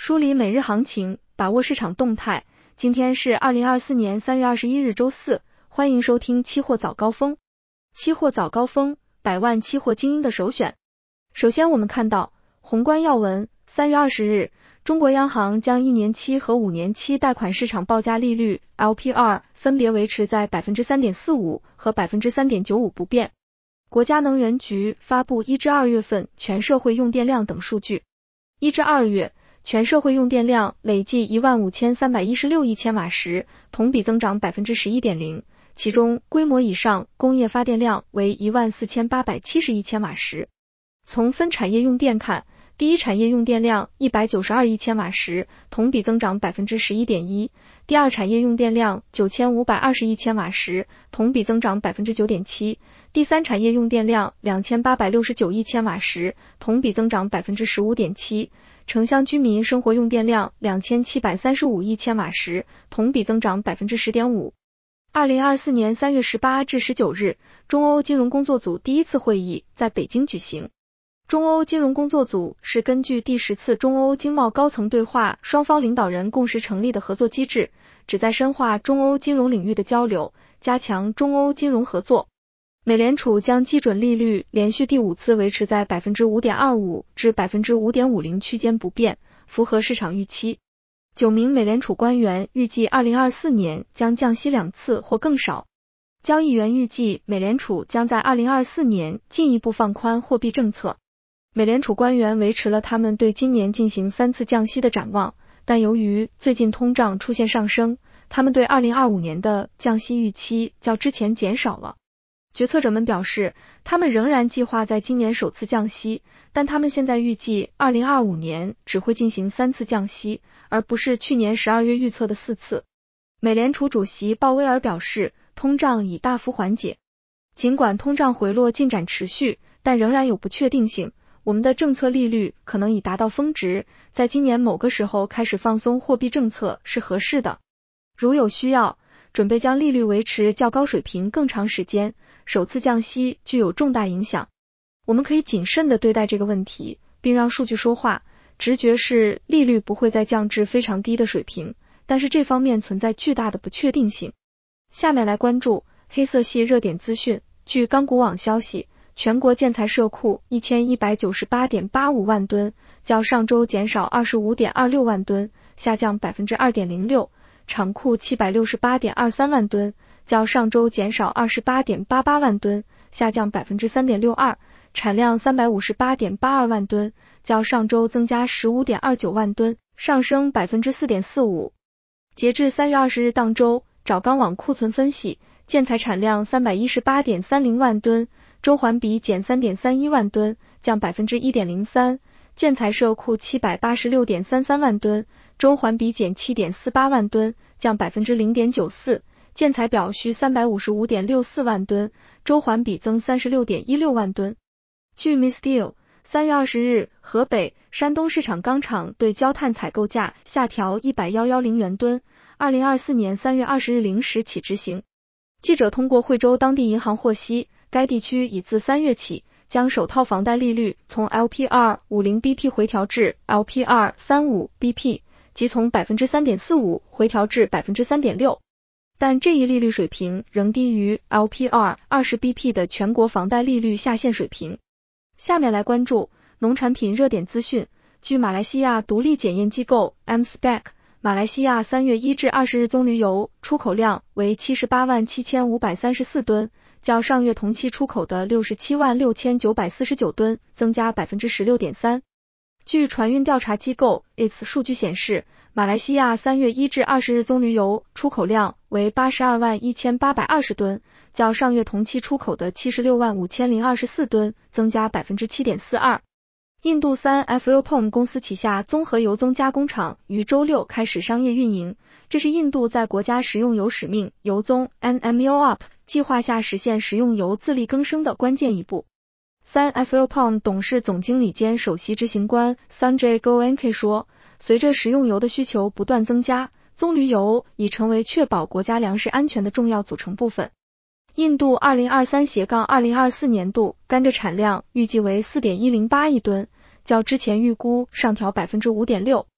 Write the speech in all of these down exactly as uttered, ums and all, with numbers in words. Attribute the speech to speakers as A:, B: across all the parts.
A: 梳理每日行情，把握市场动态。今天是二零二四年三月二十一日周四，欢迎收听期货早高峰。期货早高峰，百万期货精英的首选。首先我们看到宏观要闻，三月二十日，中国央行将一年期和五年期贷款市场报价利率 L P R 分别维持在 百分之三点四五 和 百分之三点九五 不变。国家能源局发布一至二月份全社会用电量等数据。一至二月，全社会用电量累计 一万五千三百一十六亿千瓦时，同比增长 百分之十一点零， 其中规模以上工业发电量为 一万四千八百七十亿千瓦时。从分产业用电看，第一产业用电量一百九十二亿千瓦时，同比增长 百分之十一点一， 第二产业用电量九千五百二十亿千瓦时，同比增长 百分之九点七， 第三产业用电量两千八百六十九亿千瓦时，同比增长 百分之十五点七， 城乡居民生活用电量两千七百三十五亿千瓦时，同比增长 百分之十点五。二零二四年三月十八至十九日，中欧金融工作组第一次会议在北京举行。中欧金融工作组是根据第十次中欧经贸高层对话双方领导人共识成立的合作机制，旨在深化中欧金融领域的交流，加强中欧金融合作。美联储将基准利率连续第五次维持在 百分之五点二五 至 百分之五点五零 区间不变，符合市场预期。九名美联储官员预计二零二四年将降息两次或更少。交易员预计美联储将在二零二四年进一步放宽货币政策。美联储官员维持了他们对今年进行三次降息的展望，但由于最近通胀出现上升，他们对二零二五年的降息预期较之前减少了。决策者们表示，他们仍然计划在今年首次降息，但他们现在预计二零二五年只会进行三次降息，而不是去年十二月预测的四次。美联储主席鲍威尔表示，通胀已大幅缓解。尽管通胀回落进展持续，但仍然有不确定性。我们的政策利率可能已达到峰值，在今年某个时候开始放松货币政策是合适的。如有需要，准备将利率维持较高水平更长时间，首次降息具有重大影响。我们可以谨慎地对待这个问题，并让数据说话。直觉是利率不会再降至非常低的水平，但是这方面存在巨大的不确定性。下面来关注黑色系热点资讯。据钢股网消息，全国建材社库 一千一百九十八点八五万吨，较上周减少 二十五点二六万吨，下降 百分之二点零六。厂库 七百六十八点二三万吨，较上周减少 二十八点八八万吨，下降 百分之三点六二。产量 三百五十八点八二万吨，较上周增加 十五点二九万吨，上升 百分之四点四五。截至三月二十日当周，找钢网库存分析，建材产量 三百一十八点三零万吨，周环比减 三点三一万吨，降 百分之一点零三。建材社库 七百八十六点三三万吨，周环比减 七点四八万吨，降 百分之零点九四。建材表需 三百五十五点六四万吨，周环比增 三十六点一六万吨。据 Misteel， 三月二十日，河北、山东市场钢厂对焦炭采购价下调一百一十元吨，二零二四年三月二十日零时起执行。记者通过惠州当地银行获悉，该地区已自三月起将首套房贷利率从 L P R 五十 B P 回调至 L P R 三十五 B P， 即从 百分之三点四五 回调至 百分之三点六。但这一利率水平仍低于 L P R 二十 B P 的全国房贷利率下限水平。下面来关注农产品热点资讯。据马来西亚独立检验机构 M S P E C， 马来西亚三月一至二十日棕榈油出口量为七十八万七千五百三十四吨，较上月同期出口的六十七万六千九百四十九吨增加 百分之十六点三。据船运调查机构 I T S 数据显示，马来西亚三月一至二十日棕榈油出口量为八十二万一千八百二十吨，较上月同期出口的七十六万五千零二十四吨增加 百分之七点四二。印度三 F U P O M 公司旗下综合油棕加工厂于周六开始商业运营，这是印度在国家食用油使命油棕 N M U O P 计划下实现食用油自力更生的关键一步。三 F U P O M 董事总经理兼首席执行官 Sanjay Goenka 说，随着食用油的需求不断增加，棕榈油已成为确保国家粮食安全的重要组成部分。印度二零二三斜杠二零二四年度甘蔗产量预计为 四点一零八亿吨，较之前预估上调 百分之五点六。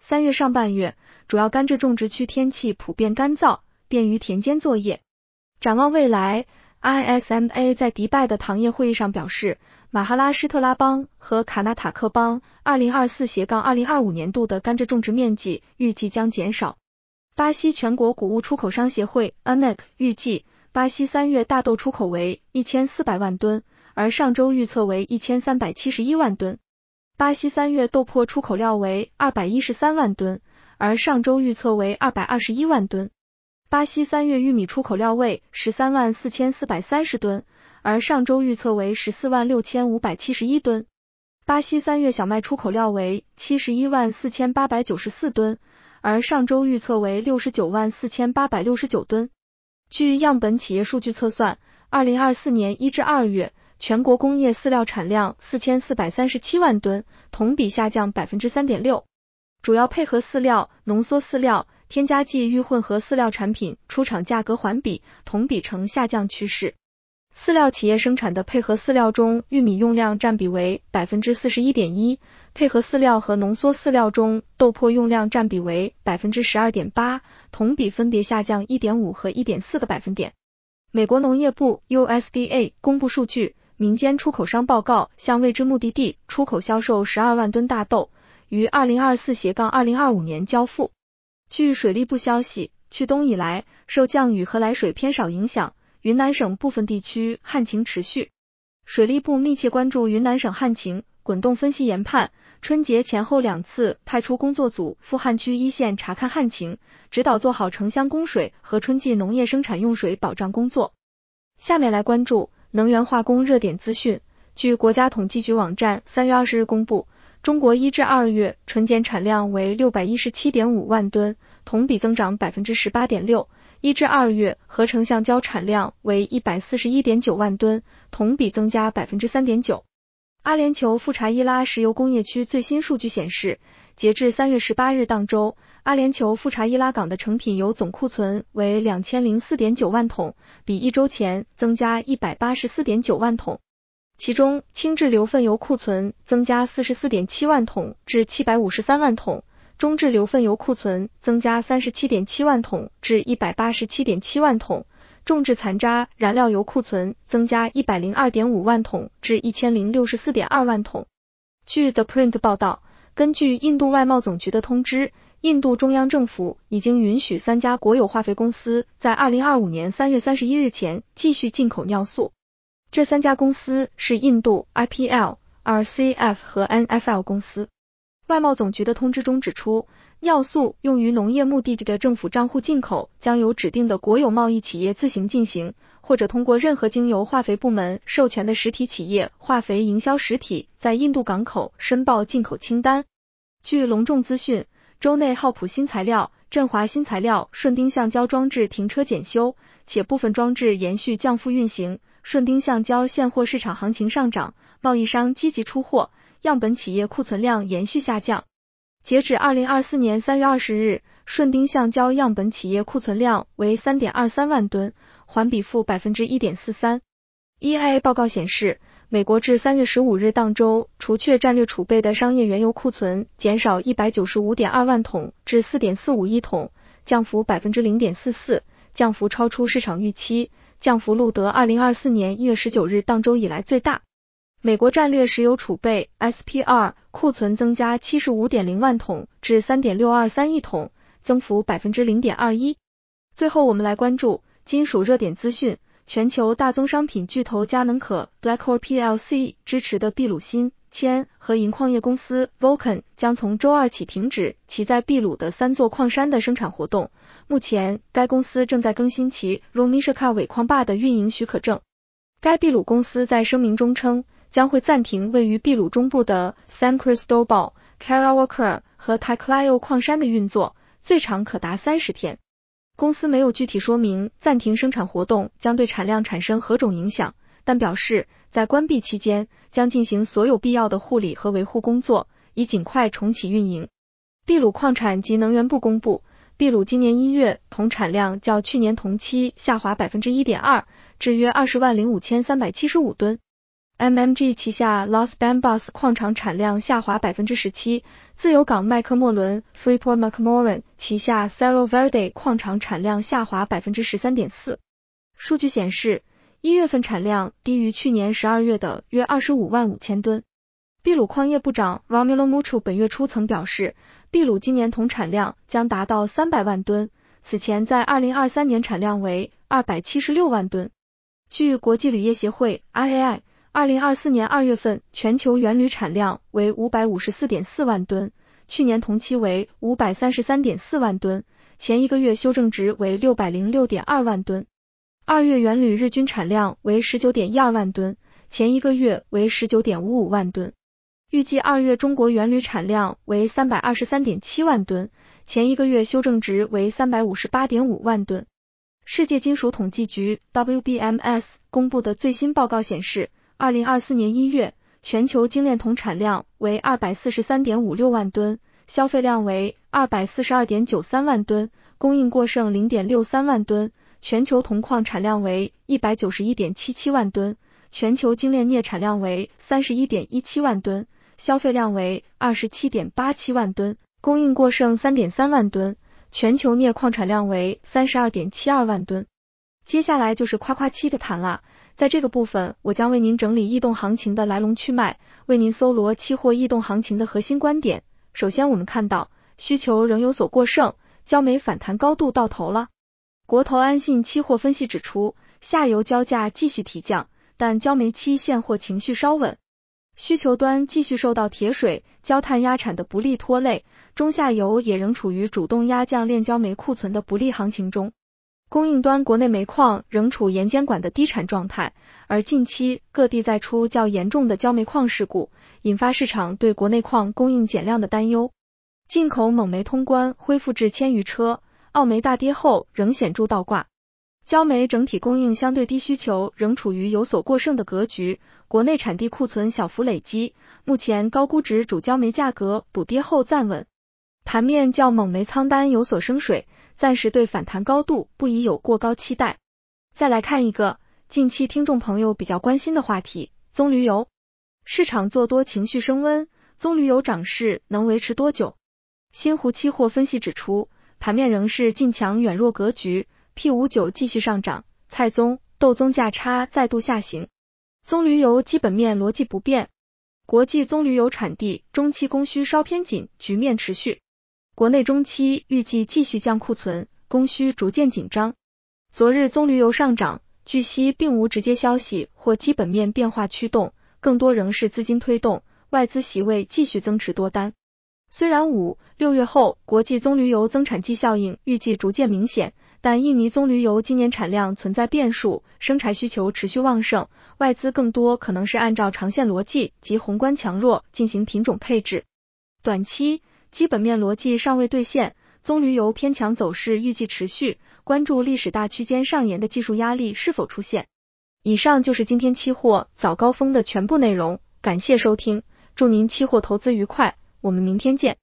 A: 三月上半月，主要甘蔗种植区天气普遍干燥，便于田间作业。展望未来， I S M A 在迪拜的糖业会议上表示，马哈拉施特拉邦和卡纳塔克邦 二零二四至二零二五 年度的甘蔗种植面积预计将减少。巴西全国谷物出口商协会 A N E C 预计，巴西三月大豆出口为一千四百万吨，而上周预测为一千三百七十一万吨。巴西三月豆粕出口量为二百一十三万吨，而上周预测为二百二十一万吨。巴西三月玉米出口量为十三万四千四百三十吨，而上周预测为十四万六千五百七十一吨。巴西三月小麦出口量为七十一万四千八百九十四吨，而上周预测为六十九万四千八百六十九吨。据样本企业数据测算，二零二四年一至二月，全国工业饲料产量四千四百三十七万吨，同比下降 百分之三点六。主要配合饲料、浓缩饲料、添加剂与混合饲料产品出厂价格环比、同比呈下降趋势。饲料企业生产的配合饲料中，玉米用量占比为 百分之四十一点一， 配合饲料和浓缩饲料中豆粕用量占比为 百分之十二点八， 同比分别下降 一点五 和 一点四 个百分点。美国农业部 U S D A 公布数据，民间出口商报告向未知目的地出口销售十二万吨大豆，于二零二四至二零二五年交付。据水利部消息，去冬以来，受降雨和来水偏少影响，云南省部分地区旱情持续。水利部密切关注云南省旱情，滚动分析研判，春节前后两次派出工作组赴旱区一线查看旱情，指导做好城乡供水和春季农业生产用水保障工作。下面来关注能源化工热点资讯。据国家统计局网站三月二十日公布，中国一至二月纯碱产量为 六百一十七点五万吨，同比增长 百分之十八点六。一至二月合成橡胶产量为 一百四十一点九万吨，同比增加 百分之三点九。阿联酋富查伊拉石油工业区最新数据显示，截至三月十八日当周，阿联酋富查伊拉港的成品油总库存为 两千零四点九万桶，比一周前增加 一百八十四点九万桶。其中，轻质硫分油库存增加 四十四点七万桶至七百五十三万桶，中质硫分油库存增加 三十七点七万桶至一百八十七点七万桶，重质残渣燃料油库存增加 一百零二点五万桶至一千零六十四点二万桶。据 The Print 报道，根据印度外贸总局的通知，印度中央政府已经允许三家国有化肥公司在二零二五年三月三十一日前继续进口尿素。这三家公司是印度 I P L、R C F 和 N F L 公司。外贸总局的通知中指出，尿素用于农业目的地的政府账户进口将由指定的国有贸易企业自行进行，或者通过任何经由化肥部门授权的实体企业化肥营销实体在印度港口申报进口清单。据隆重资讯，周内浩普新材料、振华新材料顺丁橡胶装置停车检修，且部分装置延续降负运行。顺丁橡胶现货市场行情上涨，贸易商积极出货，样本企业库存量延续下降。截止二零二四年三月二十日，顺丁橡胶样本企业库存量为 三点二三万吨，环比负 百分之一点四三。E I A 报告显示，美国至三月十五日当周，除却战略储备的商业原油库存减少 一百九十五点二万桶至 四点四五亿桶，降幅 百分之零点四四， 降幅超出市场预期，降幅录得二零二四年一月十九日当周以来最大。美国战略石油储备 S P R 库存增加 七十五点零万桶至 三点六二三亿桶，增幅 百分之零点二一。最后我们来关注金属热点资讯。全球大宗商品巨头嘉能可 Glencore P L C 支持的秘鲁锌、铅和银矿业公司 Vulcan 将从周二起停止其在秘鲁的三座矿山的生产活动。目前，该公司正在更新其 Romishka 尾矿坝的运营许可证。该秘鲁公司在声明中称，将会暂停位于秘鲁中部的 San Cristobal、Carawaka 和 Taclayo 矿山的运作，最长可达三十天。公司没有具体说明暂停生产活动将对产量产生何种影响，但表示在关闭期间将进行所有必要的护理和维护工作，以尽快重启运营。秘鲁矿产及能源部公布，秘鲁今年一月铜产量较去年同期下滑 百分之一点二， 至约二十万零五千三百七十五吨。 M M G 旗下 Las Bambas 矿场产量下滑 百分之十七， 自由港麦克莫伦 Freeport McMoRan 旗下 Cerro Verde 矿场产量下滑 百分之十三点四。 数据显示，一月份产量低于去年十二月的约二十五万五千吨。秘鲁矿业部长 Romulo Mucho 本月初曾表示，秘鲁今年tổng产量将达到三百万吨，此前在二零二三年产量为二百七十六万吨。据国际铝业协会 I A I， 二零二四年二月份全球原铝产量为 五百五十四点四万吨，去年同期为 五百三十三点四万吨，前一个月修正值为 六百零六点二万吨。二月原铝日均产量为 十九点一二万吨，前一个月为 十九点五五万吨。预计二月中国原铝产量为 三百二十三点七万吨，前一个月修正值为 三百五十八点五万吨。世界金属统计局 W B M S 公布的最新报告显示，二零二四年一月，全球精炼铜产量为 二百四十三点五六万吨，消费量为 二百四十二点九三万吨，供应过剩 零点六三万吨，全球铜矿产量为 一百九十一点七七万吨，全球精炼镍产量为 三十一点一七万吨，消费量为 二十七点八七万吨，供应过剩 三点三万吨，全球镍矿产量为 三十二点七二万吨。接下来就是夸夸期的谈啦，在这个部分我将为您整理异动行情的来龙去脉，为您搜罗期货异动行情的核心观点。首先我们看到，需求仍有所过剩，焦煤反弹高度到头了。国投安信期货分析指出，下游焦价继续提降，但焦煤期现货情绪稍稳，需求端继续受到铁水、焦炭压产的不利拖累，中下游也仍处于主动压降炼焦煤库存的不利行情中。供应端国内煤矿仍处严监管的低产状态，而近期各地再出较严重的焦煤矿事故，引发市场对国内矿供应减量的担忧。进口锰煤通关恢复至千余车，澳煤大跌后仍显著倒挂。焦煤整体供应相对低，需求仍处于有所过剩的格局，国内产地库存小幅累积，目前高估值主焦煤价格补跌后暂稳。盘面较锰煤仓单有所升水，暂时对反弹高度不宜有过高期待。再来看一个近期听众朋友比较关心的话题，棕榈油。市场做多情绪升温，棕榈油涨势能维持多久？新湖期货分析指出，盘面仍是近强远弱格局， P 五十九 继续上涨，菜棕、豆棕价差再度下行。棕榈油基本面逻辑不变，国际棕榈油产地中期供需稍偏紧，局面持续。国内中期预计继续降库存，供需逐渐紧张。昨日棕榈油上涨，据悉并无直接消息或基本面变化驱动，更多仍是资金推动，外资席位继续增持多单。虽然五、六月后国际棕榈油增产季效应预计逐渐明显，但印尼棕榈油今年产量存在变数，生产需求持续旺盛，外资更多可能是按照长线逻辑及宏观强弱进行品种配置。短期基本面逻辑尚未兑现，棕榈油偏强走势预计持续，关注历史大区间上沿的技术压力是否出现。以上就是今天期货早高峰的全部内容，感谢收听，祝您期货投资愉快，我们明天见。